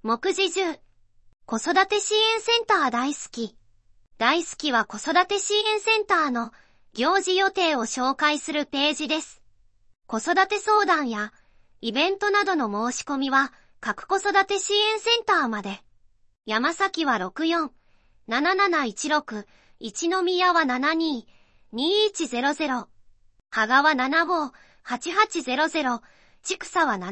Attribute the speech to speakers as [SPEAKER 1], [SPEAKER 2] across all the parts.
[SPEAKER 1] 目次10。子育て支援センター大好き。大好きは子育て支援センターの行事予定を紹介するページです。子育て相談やイベントなどの申し込みは各子育て支援センターまで。山崎は64-7716、一宮は72-2100、芳賀は75-8800、千種は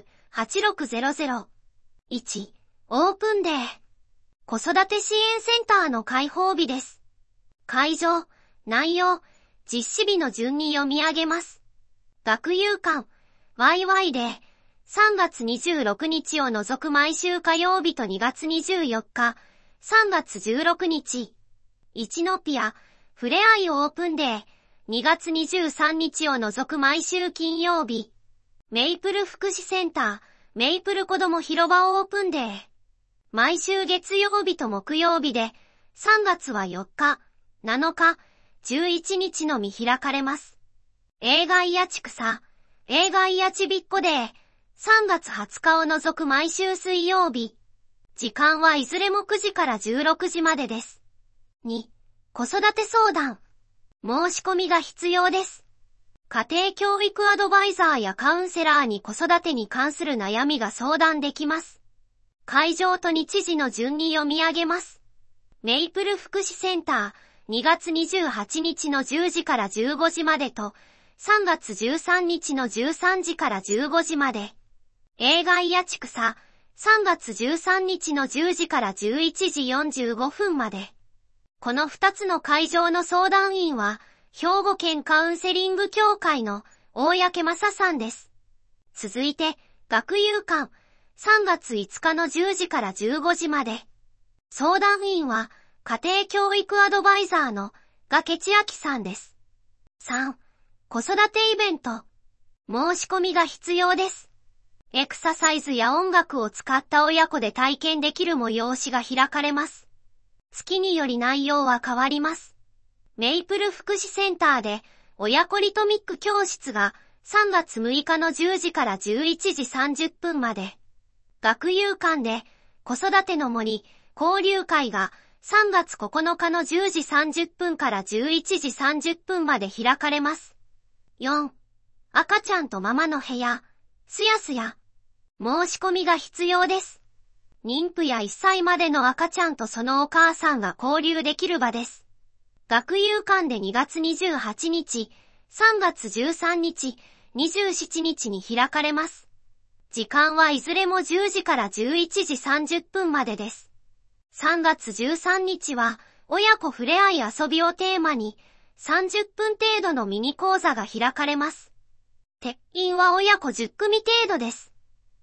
[SPEAKER 1] 76-8600。1、オープンデー。子育て支援センターの開放日です。会場、内容、実施日の順に読み上げます。学友館、ワイワイデー、3月26日を除く毎週火曜日と2月24日、3月16日。一ノピア、ふれあいオープンデー、2月23日を除く毎週金曜日。メイプル福祉センター、メイプル子ども広場オープンデー。毎週月曜日と木曜日で、3月は4日、7日、11日のみ開かれます。映画いやちくさ、映画いやちびっこデー、3月20日を除く毎週水曜日。時間はいずれも9時から16時までです。2、子育て相談。申し込みが必要です。家庭教育アドバイザーやカウンセラーに子育てに関する悩みが相談できます。会場と日時の順に読み上げます。メイプル福祉センター、2月28日の10時から15時までと、3月13日の13時から15時まで。映画いやちくさ、3月13日の10時から11時45分まで。この2つの会場の相談員は、兵庫県カウンセリング協会の大宅正さんです。続いて、学友館、3月5日の10時から15時まで。相談員は、家庭教育アドバイザーの崖千秋さんです。3、子育てイベント。申し込みが必要です。エクササイズや音楽を使った親子で体験できる催しが開かれます。月により内容は変わります。メイプル福祉センターで親子リトミック教室が3月6日の10時から11時30分まで。学友館で子育ての森交流会が3月9日の10時30分から11時30分まで開かれます。4. 赤ちゃんとママの部屋、すやすや。申し込みが必要です。妊婦や1歳までの赤ちゃんとそのお母さんが交流できる場です。学友館で2月28日、3月13日、27日に開かれます。時間はいずれも10時から11時30分までです。3月13日は、親子ふれあい遊びをテーマに、30分程度のミニ講座が開かれます。鉄筋は親子10組程度です。